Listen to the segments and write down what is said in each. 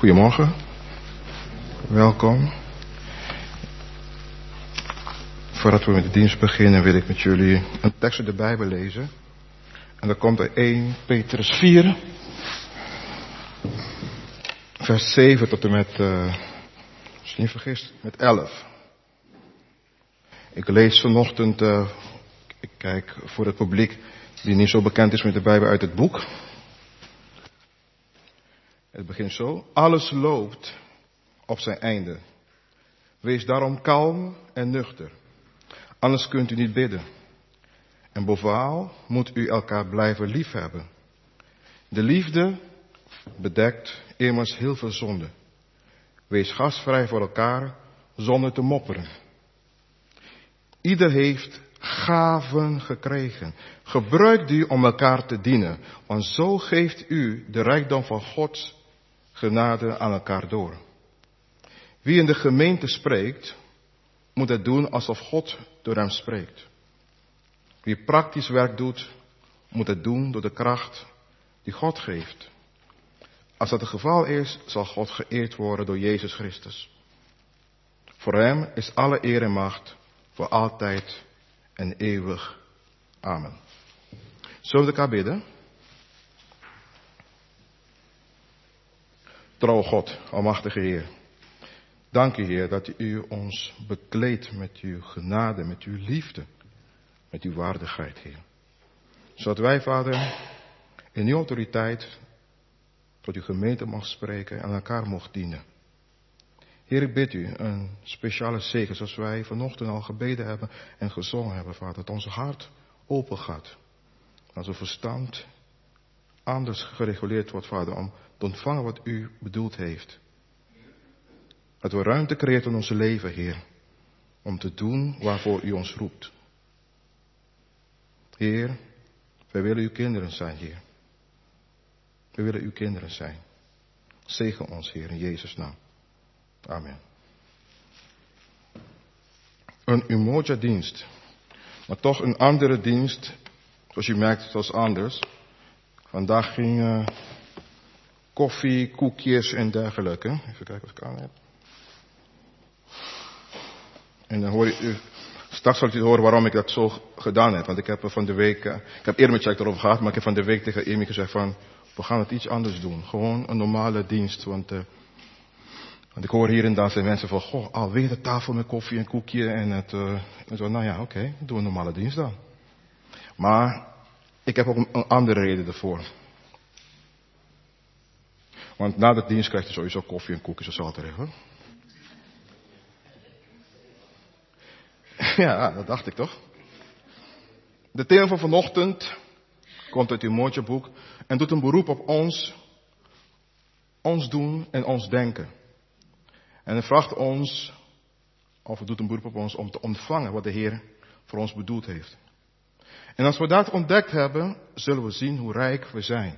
Goedemorgen, welkom. Voordat we met de dienst beginnen wil ik met jullie een tekst uit de Bijbel lezen. En dat komt uit 1 Petrus 4, vers 7 tot en met, als je niet vergist, met 11. Ik lees vanochtend, ik kijk voor het publiek die niet zo bekend is met de Bijbel, uit het boek. Het begint zo. Alles loopt op zijn einde. Wees daarom kalm en nuchter. Anders kunt u niet bidden. En bovenal moet u elkaar blijven liefhebben. De liefde bedekt immers heel veel zonde. Wees gastvrij voor elkaar zonder te mopperen. Ieder heeft gaven gekregen. Gebruik die om elkaar te dienen. Want zo geeft u de rijkdom van Gods genade aan elkaar door. Wie in de gemeente spreekt, moet het doen alsof God door hem spreekt. Wie praktisch werk doet, moet het doen door de kracht die God geeft. Als dat het geval is, zal God geëerd worden door Jezus Christus. Voor hem is alle eer en macht voor altijd en eeuwig. Amen. Zullen we elkaar bidden? Trouw God, almachtige Heer. Dank u, Heer, dat u ons bekleedt met uw genade, met uw liefde, met uw waardigheid, Heer. Zodat wij, Vader, in uw autoriteit tot uw gemeente mag spreken en elkaar mogen dienen. Heer, ik bid u een speciale zegen, zoals wij vanochtend al gebeden hebben en gezongen hebben, Vader. Dat ons hart open gaat. Dat ons verstand anders gereguleerd wordt, Vader, om te ontvangen wat u bedoeld heeft. Dat we ruimte creëren in ons leven, Heer, om te doen waarvoor u ons roept. Heer, wij willen uw kinderen zijn, Heer. We willen uw kinderen zijn. Zegen ons, Heer, in Jezus' naam. Amen. Een Umoja-dienst, maar toch een andere dienst. Zoals u merkt, het was anders. Vandaag ging koffie, koekjes en dergelijke. Even kijken wat ik aan heb. En dan hoor je, straks zal u horen waarom ik dat zo gedaan heb. Want ik heb van de week, ik heb eerder met Jack erover gehad, maar ik heb van de week tegen Amy gezegd van, we gaan het iets anders doen. Gewoon een normale dienst. Want ik hoor hier en daar zijn mensen van, goh, alweer de tafel met koffie en koekje en zo. Nou ja, oké, doen we een normale dienst dan. Maar ik heb ook een andere reden ervoor. Want na de dienst krijg je sowieso koffie en koekjes, zoals altijd, hoor. Ja, dat dacht ik toch. De thema van vanochtend komt uit uw mooie boek en doet een beroep op ons doen en ons denken. En het vraagt ons, of het doet een beroep op ons om te ontvangen wat de Heer voor ons bedoeld heeft. En als we dat ontdekt hebben, zullen we zien hoe rijk we zijn.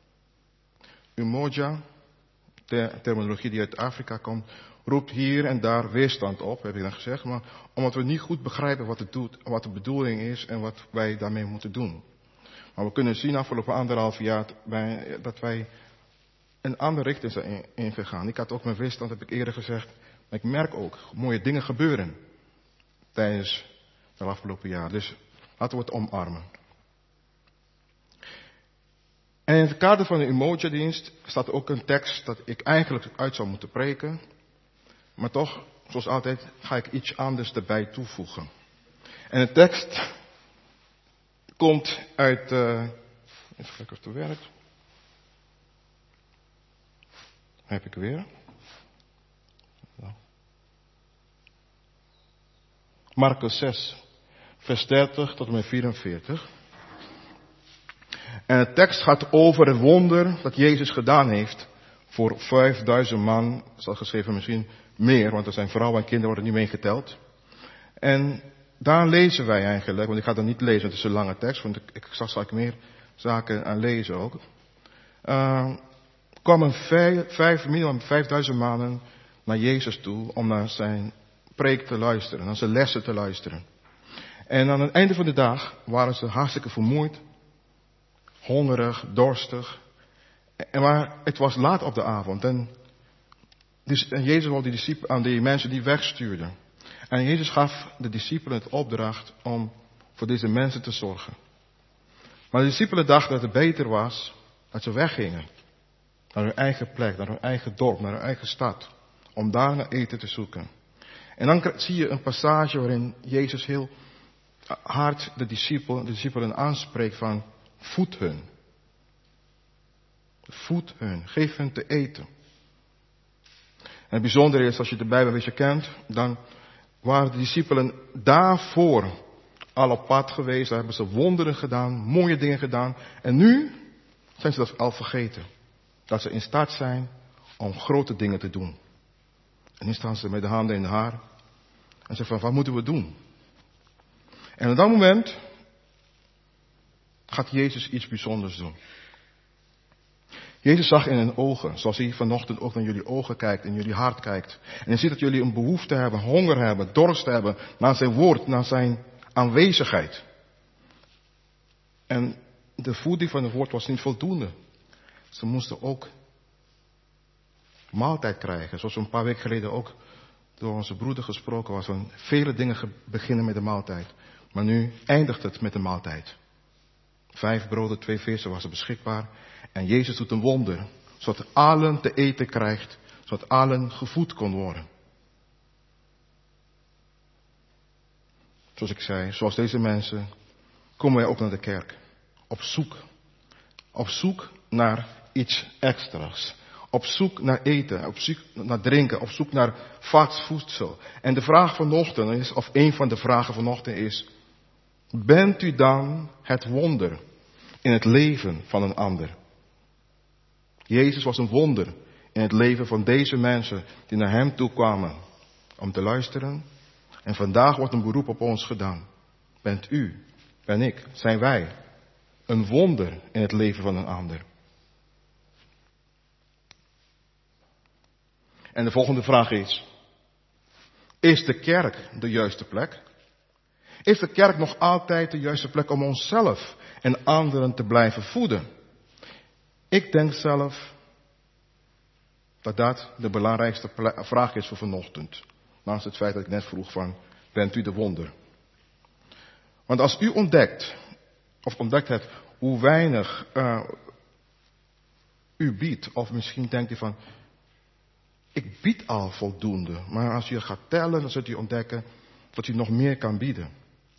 Umoja, de terminologie die uit Afrika komt, roept hier en daar weerstand op, heb ik dan gezegd, maar omdat we niet goed begrijpen wat het doet, wat de bedoeling is en wat wij daarmee moeten doen. Maar we kunnen zien afgelopen 1,5 jaar dat wij een andere richting zijn ingegaan. Ik had ook mijn weerstand, heb ik eerder gezegd, maar ik merk ook mooie dingen gebeuren tijdens het afgelopen jaar. Dus laten we het omarmen. En in het kader van de Umoja-dienst staat ook een tekst dat ik eigenlijk uit zou moeten preken. Maar toch, zoals altijd, ga ik iets anders erbij toevoegen. En de tekst komt uit, even kijken of het werkt. Heb ik weer. Markus 6, vers 30 tot en met 44. En de tekst gaat over het wonder dat Jezus gedaan heeft voor 5000 man. Dat is al geschreven misschien meer, want er zijn vrouwen en kinderen worden niet meegeteld. En daar lezen wij eigenlijk, want ik ga dat niet lezen, want het is een lange tekst, want ik zal ik meer zaken aan lezen ook. Kwamen 5000 mannen naar Jezus toe om naar zijn preek te luisteren, naar zijn lessen te luisteren. En aan het einde van de dag waren ze hartstikke vermoeid, hongerig, dorstig. Maar het was laat op de avond en Dus en Jezus wilde aan die mensen die wegstuurden. En Jezus gaf de discipelen het opdracht om voor deze mensen te zorgen. Maar de discipelen dachten dat het beter was dat ze weggingen. Naar hun eigen plek, naar hun eigen dorp, naar hun eigen stad. Om daar naar eten te zoeken. En dan zie je een passage waarin Jezus heel hard de discipelen aanspreekt van voed hun. Voed hun, geef hun te eten. En het bijzondere is, als je de Bijbel een beetje kent, dan waren de discipelen daarvoor al op pad geweest. Daar hebben ze wonderen gedaan, mooie dingen gedaan. En nu zijn ze dat al vergeten. Dat ze in staat zijn om grote dingen te doen. En nu staan ze met de handen in de haar. En zeggen van, wat moeten we doen? En op dat moment gaat Jezus iets bijzonders doen. Jezus zag in hun ogen, zoals hij vanochtend ook naar jullie ogen kijkt, in jullie hart kijkt. En hij ziet dat jullie een behoefte hebben, honger hebben, dorst hebben naar zijn woord, naar zijn aanwezigheid. En de voeding van het woord was niet voldoende. Ze moesten ook maaltijd krijgen, zoals een paar weken geleden ook door onze broeder gesproken was. Van vele dingen beginnen met de maaltijd. Maar nu eindigt het met de maaltijd. 5 broden, 2 vissen was er beschikbaar. En Jezus doet een wonder, zodat allen te eten krijgt, zodat allen gevoed kon worden. Zoals ik zei, zoals deze mensen, komen wij ook naar de kerk. Op zoek naar iets extra's. Op zoek naar eten, op zoek naar drinken, op zoek naar vast voedsel. En de vraag vanochtend is, of een van de vragen vanochtend is, bent u dan het wonder in het leven van een ander? Jezus was een wonder in het leven van deze mensen die naar hem toe kwamen om te luisteren. En vandaag wordt een beroep op ons gedaan. Bent u, ben ik, zijn wij een wonder in het leven van een ander? En de volgende vraag is de kerk de juiste plek? Is de kerk nog altijd de juiste plek om onszelf en anderen te blijven voeden? Ik denk zelf dat dat de belangrijkste vraag is voor vanochtend. Naast het feit dat ik net vroeg van, bent u de wonder? Want als u ontdekt hebt hoe weinig u biedt, of misschien denkt u van, ik bied al voldoende. Maar als u gaat tellen, dan zult u ontdekken dat u nog meer kan bieden.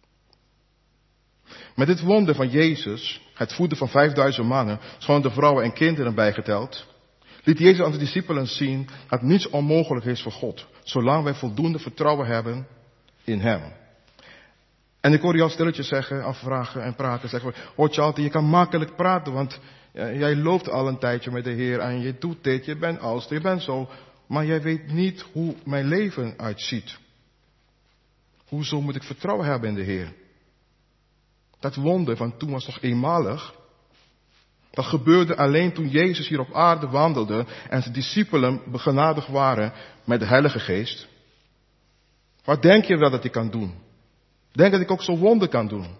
Met dit wonder van Jezus, het voeden van 5000 mannen, schoon de vrouwen en kinderen bijgeteld, liet Jezus aan de discipelen zien dat niets onmogelijk is voor God, zolang wij voldoende vertrouwen hebben in Hem. En ik hoor je al stilletjes zeggen, afvragen en praten, zeggen, hoort je altijd, je kan makkelijk praten, want jij loopt al een tijdje met de Heer en je doet dit, je bent oudste, je bent zo, maar jij weet niet hoe mijn leven uitziet. Hoezo moet ik vertrouwen hebben in de Heer? Dat wonder van toen was toch eenmalig? Dat gebeurde alleen toen Jezus hier op aarde wandelde en zijn discipelen begenadigd waren met de Heilige Geest. Wat denk je wel dat ik kan doen? Denk dat ik ook zo'n wonder kan doen?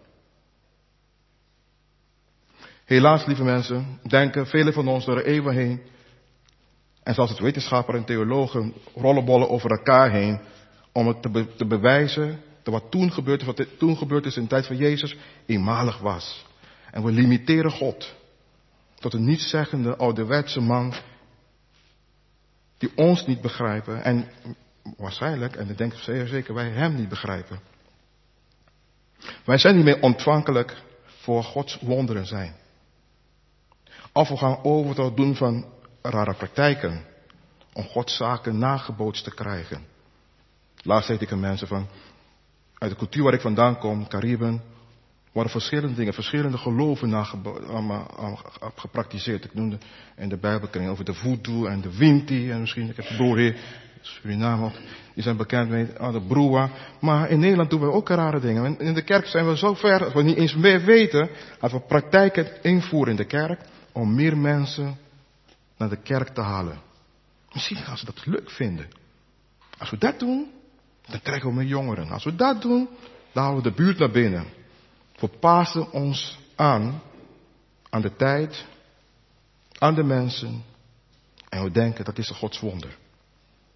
Helaas, lieve mensen, denken velen van ons door de eeuwen heen, en zelfs het wetenschapper en theologen rollenbollen over elkaar heen, om het te bewijzen dat wat toen gebeurd is in de tijd van Jezus, eenmalig was. En we limiteren God tot een nietszeggende ouderwetse man die ons niet begrijpen en waarschijnlijk, en ik denk zeer zeker, wij hem niet begrijpen. Wij zijn niet meer ontvankelijk voor Gods wonderen zijn. Of we gaan over tot het doen van rare praktijken om Gods zaken nagebootst te krijgen. Laatst zei ik aan mensen van, uit de cultuur waar ik vandaan kom, Cariben, worden verschillende dingen, verschillende geloven gepraktiseerd. Ik noemde in de Bijbelkring over de voodoo en de winti en misschien, ik heb de broer hier, Suriname ook, die zijn bekend met de broa. Maar in Nederland doen we ook rare dingen. En in de kerk zijn we zo ver dat we niet eens meer weten dat we praktijken invoeren in de kerk om meer mensen naar de kerk te halen. Misschien gaan ze dat leuk vinden. Als we dat doen, dan krijgen we meer jongeren. Als we dat doen, dan houden we de buurt naar binnen. We passen ons aan de tijd, aan de mensen. En we denken, dat is een Gods wonder.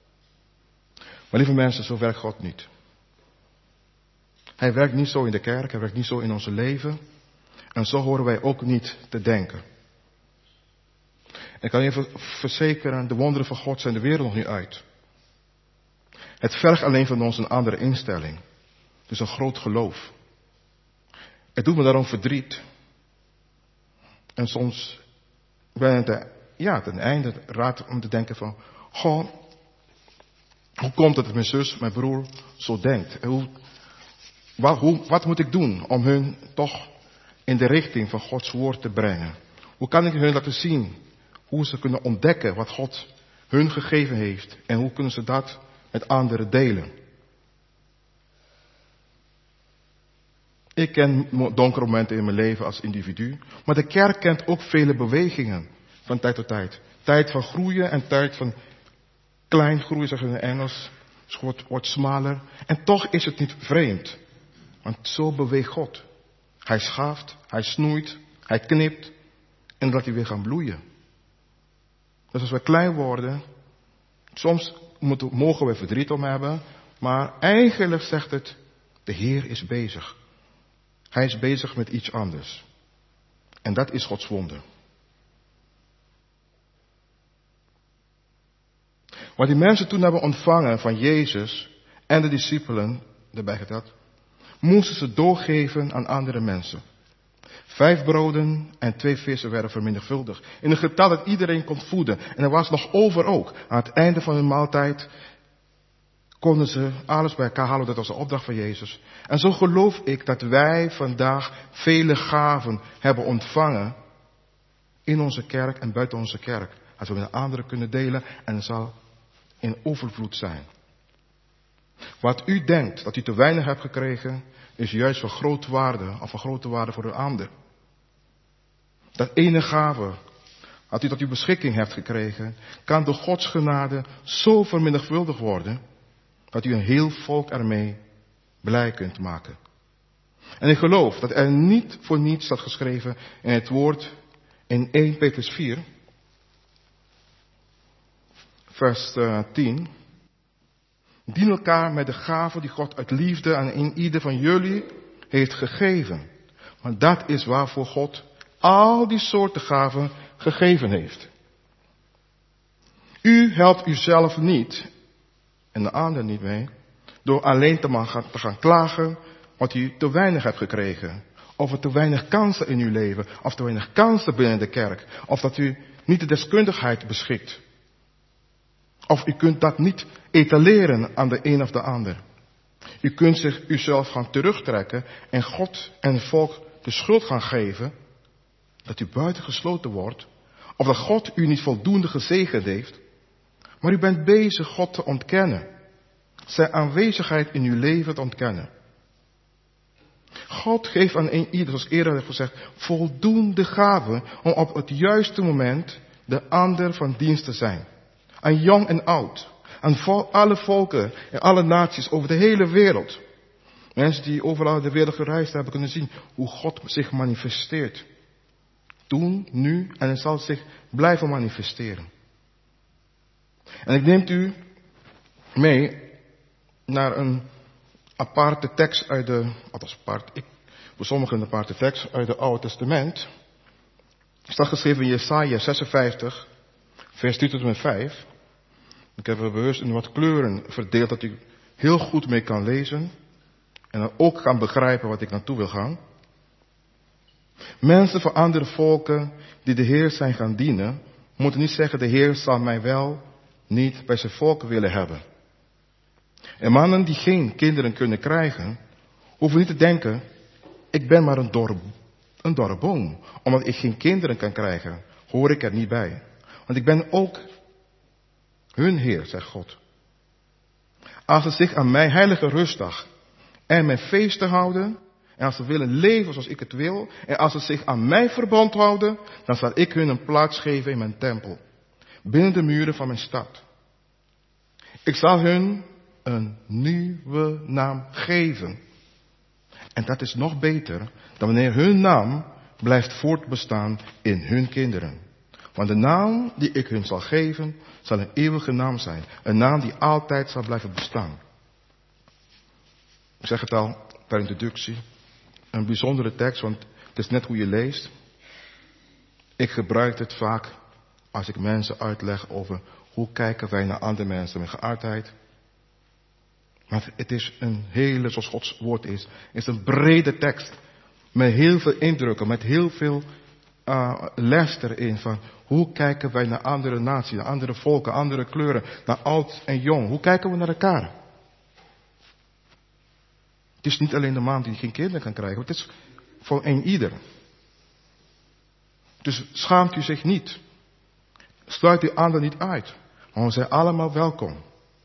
Maar lieve mensen, zo werkt God niet. Hij werkt niet zo in de kerk, hij werkt niet zo in ons leven. En zo horen wij ook niet te denken. Ik kan je verzekeren, de wonderen van God zijn de wereld nog niet uit. Het vergt alleen van ons een andere instelling. Dus een groot geloof. Het doet me daarom verdriet. En soms ben ik ten einde raad om te denken van, goh, hoe komt het dat mijn zus, mijn broer zo denkt? En wat moet ik doen om hun toch in de richting van Gods woord te brengen? Hoe kan ik hun laten zien hoe ze kunnen ontdekken wat God hun gegeven heeft? En hoe kunnen ze dat met anderen delen? Ik ken donkere momenten in mijn leven als individu. Maar de kerk kent ook vele bewegingen van tijd tot tijd. Tijd van groeien en tijd van klein groeien, zeggen we in het Engels. Het wordt smaller. En toch is het niet vreemd. Want zo beweegt God. Hij schaaft, hij snoeit, hij knipt. En laat hij weer gaan bloeien. Dus als we klein worden, soms mogen we verdriet om hebben. Maar eigenlijk zegt het, de Heer is bezig. Hij is bezig met iets anders. En dat is Gods wonder. Wat die mensen toen hebben ontvangen van Jezus en de discipelen, daarbij geteld, moesten ze doorgeven aan andere mensen. 5 broden en 2 vissen werden vermenigvuldigd. In een getal dat iedereen kon voeden. En er was nog over ook. Aan het einde van hun maaltijd konden ze alles bij elkaar halen. Dat was de opdracht van Jezus. En zo geloof ik dat wij vandaag vele gaven hebben ontvangen in onze kerk en buiten onze kerk. Dat we met anderen kunnen delen en het zal in overvloed zijn. Wat u denkt dat u te weinig hebt gekregen, is juist van grote waarde of van grote waarde voor een ander. Dat ene gave dat u tot uw beschikking hebt gekregen, kan door Gods genade zo vermenigvuldigd worden, dat u een heel volk ermee blij kunt maken. En ik geloof dat er niet voor niets staat geschreven in het woord in 1 Petrus 4, vers 10. Dien elkaar met de gaven die God uit liefde aan een ieder van jullie heeft gegeven. Want dat is waarvoor God al die soorten gaven gegeven heeft. U helpt uzelf niet en de ander niet mee door alleen te gaan klagen wat u te weinig hebt gekregen. Of er te weinig kansen in uw leven, of te weinig kansen binnen de kerk. Of dat u niet de deskundigheid beschikt. Of u kunt dat niet etaleren aan de een of de ander. U kunt uzelf gaan terugtrekken en God en het volk de schuld gaan geven dat u buitengesloten wordt. Of dat God u niet voldoende gezegend heeft. Maar u bent bezig God te ontkennen. Zijn aanwezigheid in uw leven te ontkennen. God geeft aan een ieder, zoals eerder heb gezegd, voldoende gaven om op het juiste moment de ander van dienst te zijn. Aan jong en oud. Aan alle volken en alle naties over de hele wereld. Mensen die overal de wereld gereisd hebben kunnen zien hoe God zich manifesteert. Toen, nu en het zal zich blijven manifesteren. En ik neem u mee naar een aparte tekst uit voor sommigen een aparte tekst uit het Oude Testament. Het staat geschreven in Jesaja 56, vers 3 tot en met 5. Ik heb er bewust in wat kleuren verdeeld dat u heel goed mee kan lezen. En dan ook kan begrijpen wat ik naartoe wil gaan. Mensen van andere volken die de Heer zijn gaan dienen, moeten niet zeggen de Heer zal mij wel niet bij zijn volk willen hebben. En mannen die geen kinderen kunnen krijgen, hoeven niet te denken, ik ben maar een dorre boom. Omdat ik geen kinderen kan krijgen, hoor ik er niet bij. Want ik ben ook hun Heer, zegt God. Als ze zich aan mijn heilige rustdag en mijn feesten houden, en als ze willen leven zoals ik het wil, en als ze zich aan mijn verbond houden, dan zal ik hun een plaats geven in mijn tempel, binnen de muren van mijn stad. Ik zal hun een nieuwe naam geven. En dat is nog beter dan wanneer hun naam blijft voortbestaan in hun kinderen. Want de naam die ik hun zal geven, zal een eeuwige naam zijn. Een naam die altijd zal blijven bestaan. Ik zeg het al per introductie. Een bijzondere tekst, want het is net hoe je leest. Ik gebruik het vaak als ik mensen uitleg over hoe kijken wij naar andere mensen met geaardheid. Maar het is een hele, zoals Gods woord is een brede tekst. Met heel veel indrukken, met heel veel les erin van hoe kijken wij naar andere naties, naar andere volken, andere kleuren, naar oud en jong. Hoe kijken we naar elkaar? Het is niet alleen de man die geen kinderen kan krijgen, het is voor een ieder. Dus schaamt u zich niet. Sluit u anderen niet uit. Want we zijn allemaal welkom.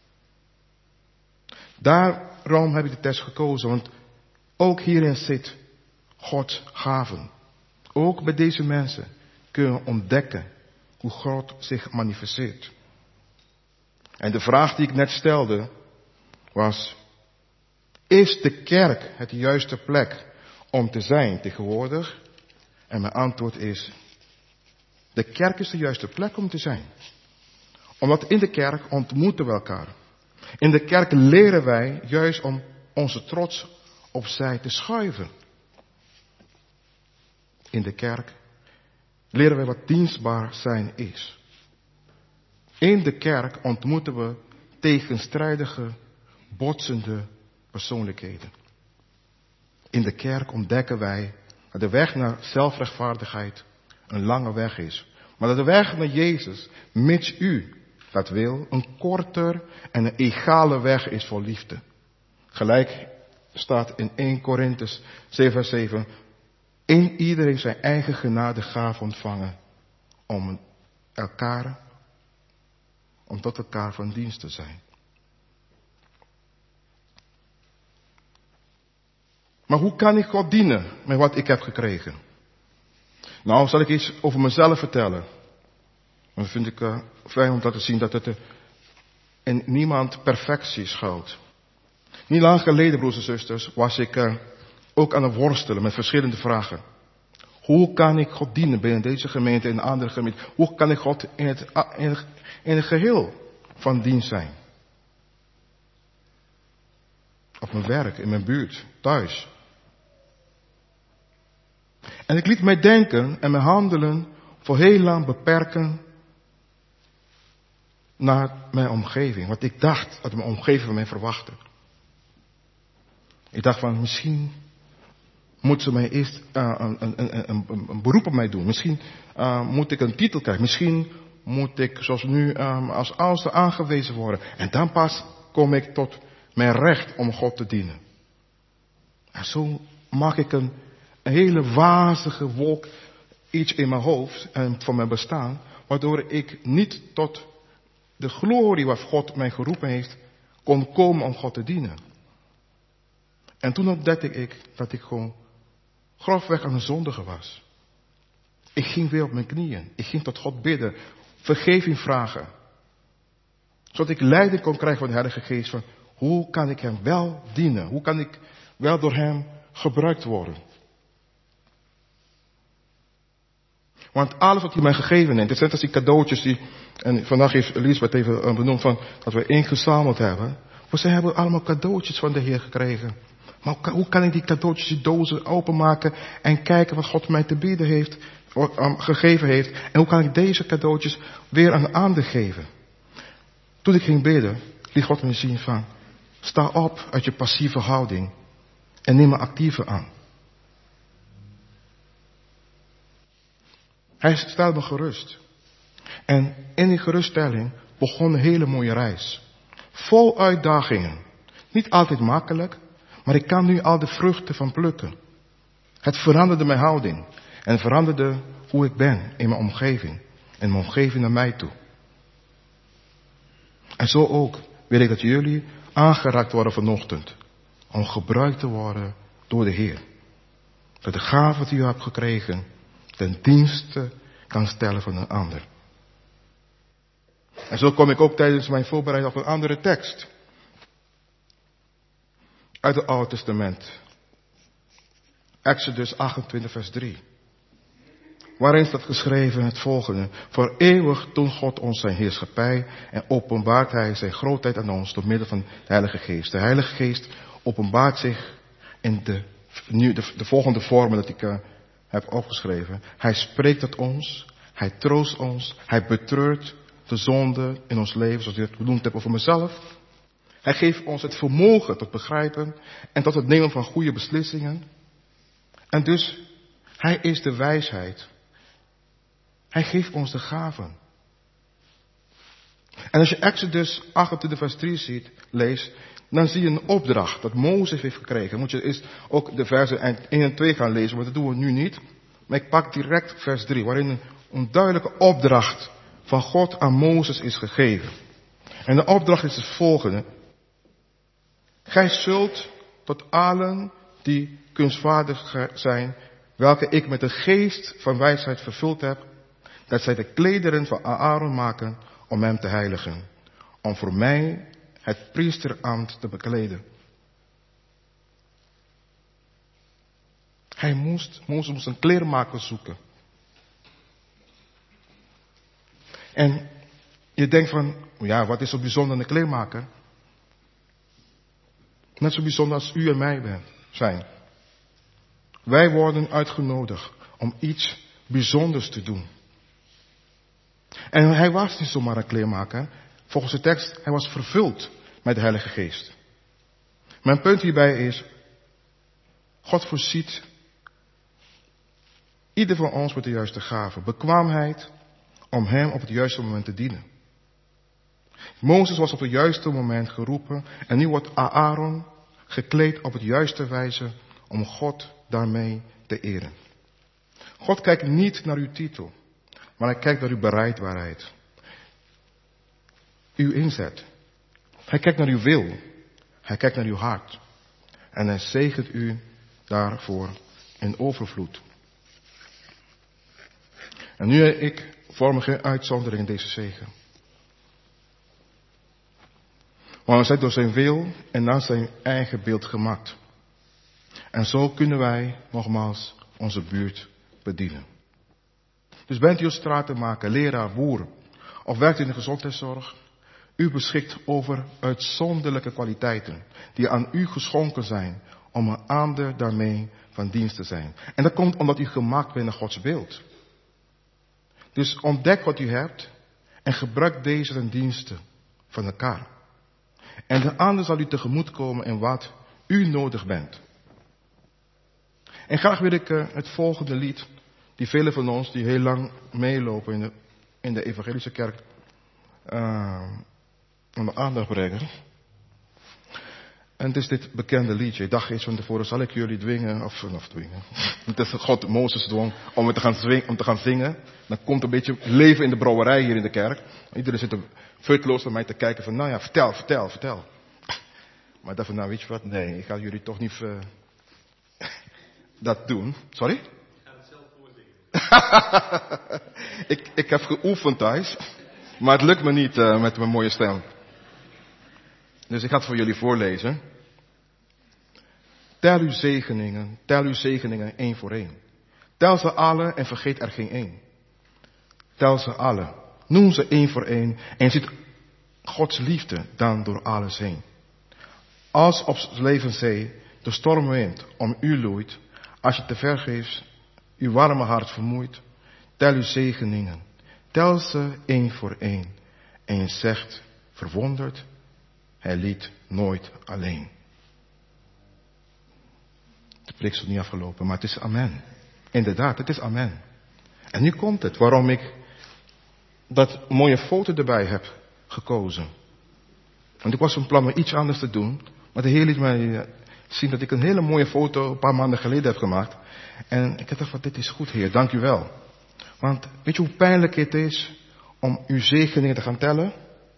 Daarom heb ik de tekst gekozen, want ook hierin zit Gods gaven. Ook bij deze mensen kunnen we ontdekken hoe God zich manifesteert. En de vraag die ik net stelde was, is de kerk het juiste plek om te zijn tegenwoordig? En mijn antwoord is, de kerk is de juiste plek om te zijn. Omdat in de kerk ontmoeten we elkaar. In de kerk leren wij juist om onze trots opzij te schuiven. In de kerk leren wij wat dienstbaar zijn is. In de kerk ontmoeten we tegenstrijdige, botsende persoonlijkheden. In de kerk ontdekken wij dat de weg naar zelfrechtvaardigheid een lange weg is. Maar dat de weg naar Jezus, mits u dat wil, een korter en een egale weg is voor liefde. Gelijk staat in 1 Korintus 7 vers 7. In iedereen zijn eigen genadegaaf ontvangen om tot elkaar van dienst te zijn. Maar hoe kan ik God dienen met wat ik heb gekregen? Nou, zal ik iets over mezelf vertellen. Dat vind ik fijn om te laten zien dat het in niemand perfectie schuilt. Niet lang geleden, broers en zusters, was ik ook aan het worstelen met verschillende vragen. Hoe kan ik God dienen binnen deze gemeente en in andere gemeenten? Hoe kan ik God in het geheel van dienst zijn? Op mijn werk, in mijn buurt, thuis. En ik liet mij denken en mijn handelen voor heel lang beperken naar mijn omgeving. Wat ik dacht dat mijn omgeving van mij verwachtte. Ik dacht van misschien moet ze mij eerst een beroep op mij doen. Misschien moet ik een titel krijgen. Misschien moet ik zoals nu als oudste aangewezen worden. En dan pas kom ik tot mijn recht om God te dienen. En zo maak ik een hele wazige wolk iets in mijn hoofd en van mijn bestaan. Waardoor ik niet tot de glorie waar God mij geroepen heeft kon komen om God te dienen. En toen ontdekte ik dat ik gewoon grofweg aan een zondige was. Ik ging weer op mijn knieën. Ik ging tot God bidden. Vergeving vragen. Zodat ik leiding kon krijgen van de Heilige Geest. Van hoe kan ik hem wel dienen? Hoe kan ik wel door hem gebruikt worden? Want alles wat hij mij gegeven heeft. Het is net als die cadeautjes die. En vandaag heeft Elisabeth even benoemd van dat we ingezameld hebben. Ze hebben allemaal cadeautjes van de Heer gekregen. Maar hoe kan ik die cadeautjes, die dozen openmaken en kijken wat God mij te bieden heeft, gegeven heeft. En hoe kan ik deze cadeautjes weer aan anderen geven? Toen ik ging bidden, liet God me zien van, sta op uit je passieve houding en neem een actieve aan. Hij stelde me gerust. En in die geruststelling begon een hele mooie reis. Vol uitdagingen. Niet altijd makkelijk, maar ik kan nu al de vruchten van plukken. Het veranderde mijn houding. En veranderde hoe ik ben in mijn omgeving. En mijn omgeving naar mij toe. En zo ook wil ik dat jullie aangeraakt worden vanochtend. Om gebruikt te worden door de Heer. Dat de gave die u hebt gekregen ten dienste kan stellen van een ander. En zo kom ik ook tijdens mijn voorbereiding op een andere tekst. Uit het Oude Testament. Exodus 28 vers 3. waarin staat geschreven het volgende. Voor eeuwig toont God ons zijn heerschappij en openbaart hij zijn grootheid aan ons door middel van de Heilige Geest. De Heilige Geest openbaart zich in de volgende vormen dat ik heb opgeschreven. Hij spreekt tot ons, hij troost ons, hij betreurt de zonde in ons leven, zoals ik het benoemd heb over mezelf. Hij geeft ons het vermogen tot begrijpen en tot het nemen van goede beslissingen. En dus, hij is de wijsheid. Hij geeft ons de gaven. En als je Exodus 28 vers 3 leest, dan zie je een opdracht dat Mozes heeft gekregen. Moet je eerst ook de versen 1 en 2 gaan lezen, maar dat doen we nu niet. Maar ik pak direct vers 3, waarin een duidelijke opdracht van God aan Mozes is gegeven. En de opdracht is het volgende. Gij zult tot allen die kunstvaardig zijn, welke ik met de geest van wijsheid vervuld heb, dat zij de klederen van Aaron maken om hem te heiligen. Om voor mij het priesterambt te bekleden. Mozes moest een kleermaker zoeken. En je denkt van, ja, wat is zo bijzonder aan een kleermaker? Net zo bijzonder als u en mij zijn. Wij worden uitgenodigd om iets bijzonders te doen. En hij was niet zomaar een kleermaker. Volgens de tekst, hij was vervuld met de Heilige Geest. Mijn punt hierbij is, God voorziet ieder van ons met de juiste gave. Bekwaamheid om hem op het juiste moment te dienen. Mozes was op het juiste moment geroepen en nu wordt Aaron gekleed op het juiste wijze om God daarmee te eren. God kijkt niet naar uw titel, maar hij kijkt naar uw bereidbaarheid. Uw inzet. Hij kijkt naar uw wil. Hij kijkt naar uw hart. En hij zegent u daarvoor in overvloed. En nu ik vorm geen uitzondering in deze zegen. Maar we zijn door zijn wil en naar zijn eigen beeld gemaakt. En zo kunnen wij nogmaals onze buurt bedienen. Dus bent u een stratenmaker, leraar, boer of werkt u in de gezondheidszorg. U beschikt over uitzonderlijke kwaliteiten die aan u geschonken zijn om een ander daarmee van dienst te zijn. En dat komt omdat u gemaakt bent naar Gods beeld. Dus ontdek wat u hebt en gebruik deze ten dienste van elkaar. En de ander zal u tegemoet komen in wat u nodig bent. En graag wil ik het volgende lied, die velen van ons die heel lang meelopen in de evangelische kerk, onder aandacht brengen. En het is dit bekende liedje. Ik dacht eens van tevoren, zal ik jullie dwingen, of dwingen. Het is God Mozes dwong om te gaan zingen. Dan komt een beetje leven in de brouwerij hier in de kerk. Iedereen zit futloos naar mij te kijken van, nou ja, vertel. Maar ik dacht van, nou weet je wat, nee, ik ga jullie toch niet dat doen. Sorry? Ik ga het zelf voorzingen. ik heb geoefend thuis, maar het lukt me niet met mijn mooie stem. Dus ik ga het voor jullie voorlezen. Tel uw zegeningen 1 voor 1. Tel ze alle en vergeet er geen 1. Tel ze alle. Noem ze 1 voor 1 en ziet Gods liefde dan door alles heen. Als op levenszee de stormwind om u loeit, als je te vergeefs uw warme hart vermoeit, tel uw zegeningen. Tel ze 1 voor 1 en je zegt verwonderd, hij liet nooit alleen. De preek is nog niet afgelopen, maar het is amen. Inderdaad, het is amen. En nu komt het waarom ik dat mooie foto erbij heb gekozen. Want ik was van plan om iets anders te doen, maar de Heer liet mij zien dat ik een hele mooie foto een paar maanden geleden heb gemaakt. En ik dacht van, dit is goed Heer, dank u wel. Want weet je hoe pijnlijk het is om uw zegeningen te gaan tellen?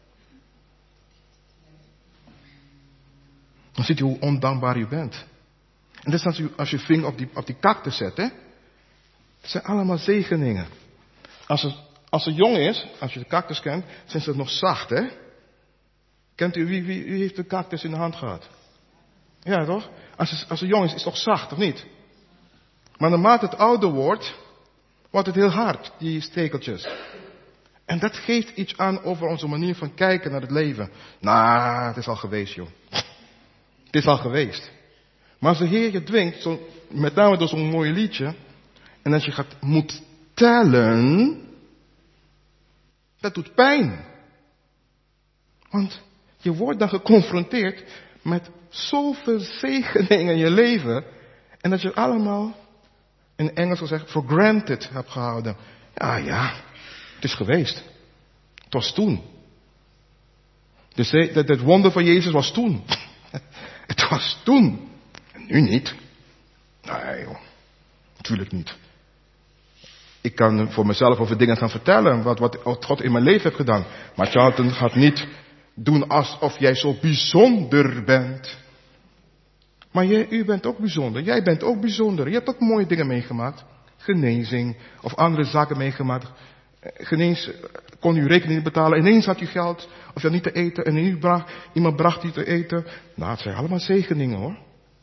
Dan ziet u hoe ondankbaar u bent. En dat is als je vinger op die cactus zet, hè. Het zijn allemaal zegeningen. Als het jong is, als je de cactus kent, zijn ze nog zacht, hè. Kent u, wie heeft de cactus in de hand gehad? Ja, toch? Als het jong is het toch zacht, of niet? Maar naarmate het ouder wordt, wordt het heel hard, die stekeltjes. En dat geeft iets aan over onze manier van kijken naar het leven. Nou, het is al geweest, joh. Het is al geweest. Maar als de Heer je dwingt, met name door zo'n mooi liedje, en als je moet tellen, dat doet pijn. Want je wordt dan geconfronteerd met zoveel zegeningen in je leven, en dat je allemaal, in Engels gezegd, for granted hebt gehouden. Ja, het is geweest. Het was toen. Dus het wonder van Jezus was toen. Het was toen. En nu niet. Nee joh. Natuurlijk niet. Ik kan voor mezelf over dingen gaan vertellen. Wat God in mijn leven heeft gedaan. Maar Charlton gaat niet doen alsof jij zo bijzonder bent. Maar u bent ook bijzonder. Jij bent ook bijzonder. Je hebt ook mooie dingen meegemaakt. Genezing. Of andere zaken meegemaakt. Ineens kon u rekening betalen. Ineens had u geld. Of je had niet te eten. En iemand bracht u te eten. Nou, het zijn allemaal zegeningen hoor.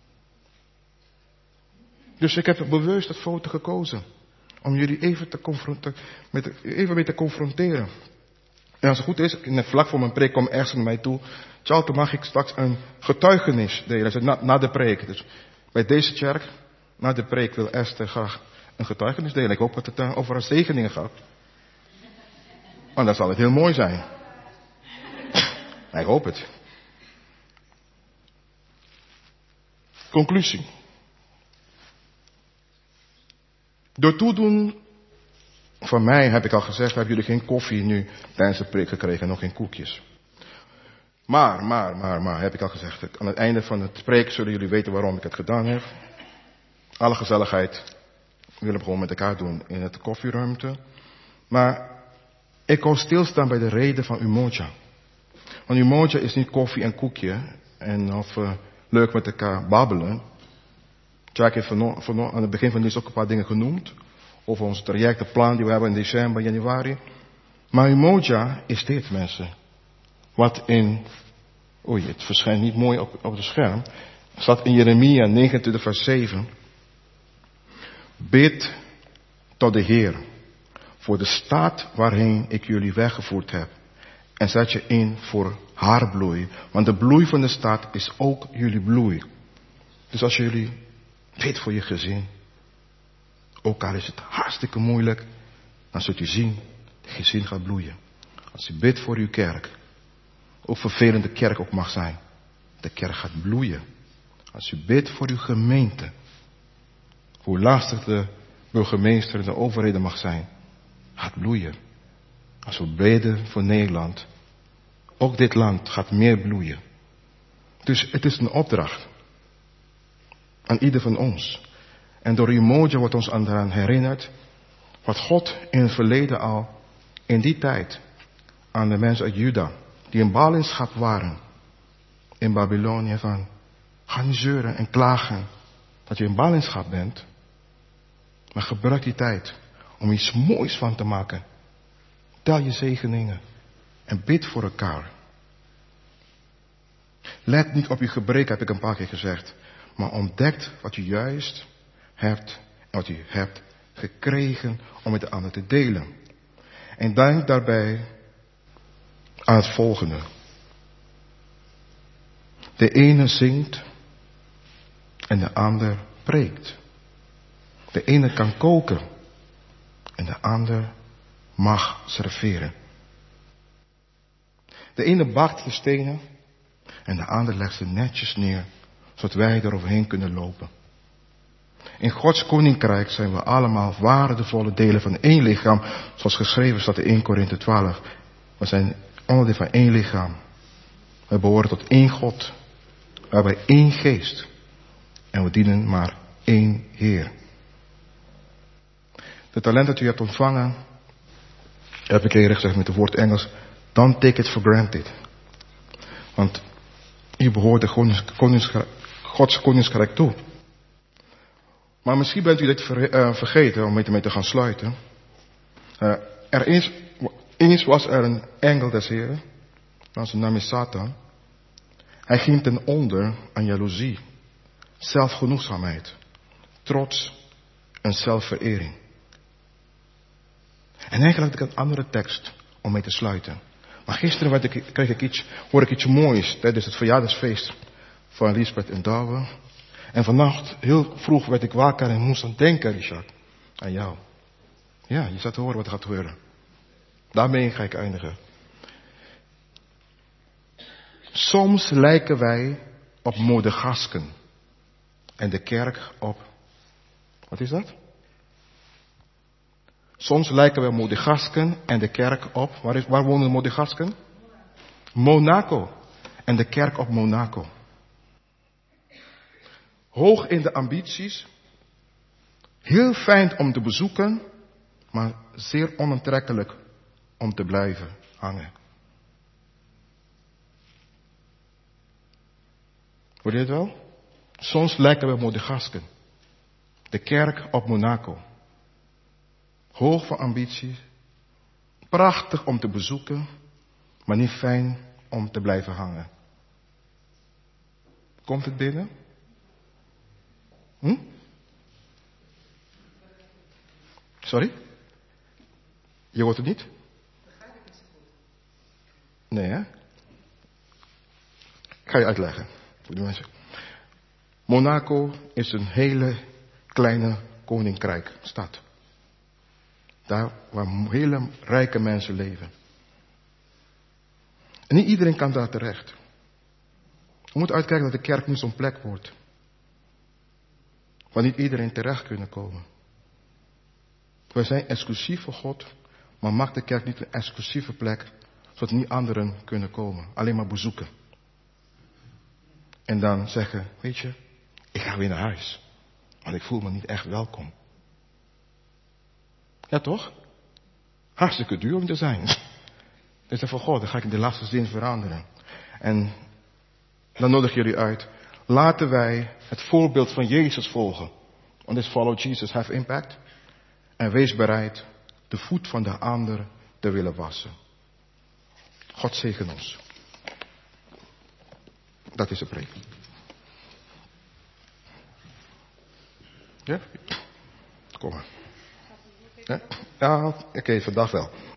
Dus ik heb bewust het foto gekozen. Om jullie even mee te confronteren. En als het goed is, net vlak voor mijn preek kwam ergens naar mij toe. Charlton, mag ik straks een getuigenis delen? Na de preek. Dus bij deze kerk, na de preek wil Esther graag een getuigenis delen. Ik hoop dat het over haar zegeningen gaat. Want dan zal het heel mooi zijn. Ik hoop het. Conclusie. Door toedoen van mij, heb ik al gezegd, hebben jullie geen koffie nu tijdens de preek gekregen en nog geen koekjes. Maar, heb ik al gezegd. Aan het einde van het preek zullen jullie weten waarom ik het gedaan heb. Alle gezelligheid willen we gewoon met elkaar doen in het koffieruimte. Maar ik wil stilstaan bij de reden van Umoja. Want Umoja is niet koffie en koekje of leuk met elkaar babbelen. Jack heeft aan het begin van dit ook een paar dingen genoemd. Over ons traject, de plan die we hebben in december, januari. Maar Umoja is dit, mensen. Wat het verschijnt niet mooi op het scherm. Het staat in Jeremia 29 vers 7. Bid tot de Heer voor de staat waarheen ik jullie weggevoerd heb. En zet je in voor haar bloei. Want de bloei van de staat is ook jullie bloei. Dus als jullie bidt voor je gezin. Ook al is het hartstikke moeilijk. Dan zult u zien, het gezin gaat bloeien. Als u bidt voor uw kerk. Hoe vervelend de kerk ook mag zijn. De kerk gaat bloeien. Als u bidt voor uw gemeente. Hoe lastig de burgemeester en de overheden mag zijn. Gaat bloeien. Als we bidden voor Nederland. Ook dit land gaat meer bloeien. Dus het is een opdracht. Aan ieder van ons. En door Umoja wordt ons aan herinnerd. Wat God in het verleden al. In die tijd. Aan de mensen uit Juda. Die in ballingschap waren. In Babylonië van. Ga niet zeuren en klagen. Dat je in ballingschap bent. Maar gebruik die tijd. Om iets moois van te maken. Tel je zegeningen. En bid voor elkaar. Let niet op je gebrek, heb ik een paar keer gezegd. Maar ontdekt wat je juist hebt. En wat je hebt gekregen om met de ander te delen. En denk daarbij aan het volgende. De ene zingt. En de ander preekt. De ene kan koken. En de ander mag serveren. De ene bakt de stenen. En de ander legt ze netjes neer. Zodat wij er overheen kunnen lopen. In Gods koninkrijk zijn we allemaal waardevolle delen van één lichaam. Zoals geschreven staat in 1 Korinthe 12. We zijn onderdeel van één lichaam. We behoren tot één God. We hebben één geest. En we dienen maar één Heer. De talent dat u hebt ontvangen. Heb ik eerder gezegd met het woord Engels. Don't take it for granted. Want u behoort de Gods koninkrijk toe. Maar misschien bent u dit vergeten om mee te gaan sluiten. Eens was er een engel des Heren. Zijn naam is Satan. Hij ging ten onder aan jaloezie, zelfgenoegzaamheid, trots en zelfverering. En eigenlijk had ik een andere tekst om mee te sluiten. Maar gisteren hoorde ik iets moois tijdens het verjaardagsfeest van Lisbeth en Douwe. En vannacht, heel vroeg, werd ik wakker en moest aan denken, Richard, aan jou. Ja, je zat te horen wat er gaat gebeuren. Daarmee ga ik eindigen. Soms lijken wij op modegasken en de kerk op... Wat is dat? Soms lijken wij op modegasken en de kerk op... Waar wonen modegasken? Monaco. En de kerk op Monaco. Hoog in de ambities. Heel fijn om te bezoeken, maar zeer onaantrekkelijk om te blijven hangen. Hoor je het wel? Soms lijken we op modegasken. De kerk op Monaco. Hoog van ambitie. Prachtig om te bezoeken, maar niet fijn om te blijven hangen. Komt het binnen? Sorry? Je hoort het niet? Nee, hè? Ik ga je uitleggen voor die mensen. Monaco is een hele kleine koninkrijkstad. Daar waar hele rijke mensen leven. En niet iedereen kan daar terecht. We moeten uitkijken dat de kerk niet zo'n plek wordt. Waar niet iedereen terecht kunnen komen. We zijn exclusief voor God, maar maak de kerk niet een exclusieve plek, zodat niet anderen kunnen komen. Alleen maar bezoeken. En dan zeggen, weet je, ik ga weer naar huis. Want ik voel me niet echt welkom. Ja toch? Hartstikke duur om te zijn. Dus dan van God, dan ga ik in de laatste zin veranderen. En dan nodig jullie uit. Laten wij het voorbeeld van Jezus volgen. Want this follow Jesus have impact. En wees bereid de voet van de ander te willen wassen. God zegen ons. Dat is de preek. Ja? Kom maar. Ja, oké, vandaag wel.